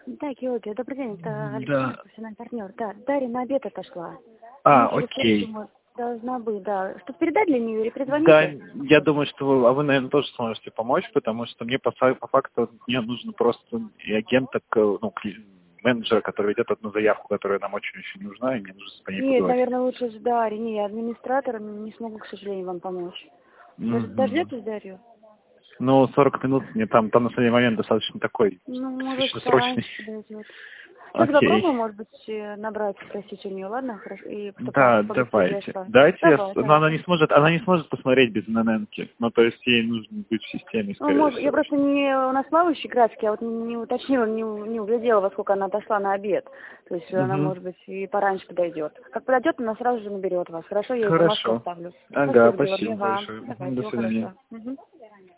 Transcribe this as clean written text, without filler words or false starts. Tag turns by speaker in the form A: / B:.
A: Да, Георгий, добрый день, это Александр,
B: Да.
A: профессиональный партнер. Да, Дарья на обед отошла.
B: Окей.
A: Должна быть, да. Что передать для нее или
B: Да,
A: перезвоните?
B: я думаю, что вы, наверное, тоже сможете помочь, потому что мне по факту мне нужно просто и агента, менеджера, который ведет одну заявку, которая нам очень-очень нужна, и мне нужно по ней
A: Нет,
B: поговорить.
A: наверное, лучше с Дарьей. Не, я администратор, не смогу, к сожалению, вам помочь. Дождетесь Дарью?
B: Ну, 40 минут мне там на самом момент достаточно такой,
A: Ну, может,
B: достаточно
A: пораньше
B: срочный.
A: подойдет. Сейчас
B: Окей.
A: попробую, может быть, набрать, спросить у нее, ладно? Хорошо. И
B: Да,
A: побыстрее
B: давайте.
A: справить.
B: Давайте
A: Давай,
B: но она
A: хорошо.
B: не сможет посмотреть без НННки. Ну, то есть ей нужно быть в системе,
A: Ну,
B: скорее
A: может, я
B: всего.
A: просто у нас плавающий график, я вот не уточнила, не углядела, во сколько она отошла на обед. То есть она, может быть, и пораньше подойдет. Как подойдет, она сразу же наберет вас. Хорошо, я ей бумажку
B: Хорошо.
A: оставлю.
B: Ага,
A: Спасибо, Георгий.
B: спасибо
A: Ага.
B: большое.
A: Давай,
B: До
A: всего
B: свидания.
A: хорошего. Мгм.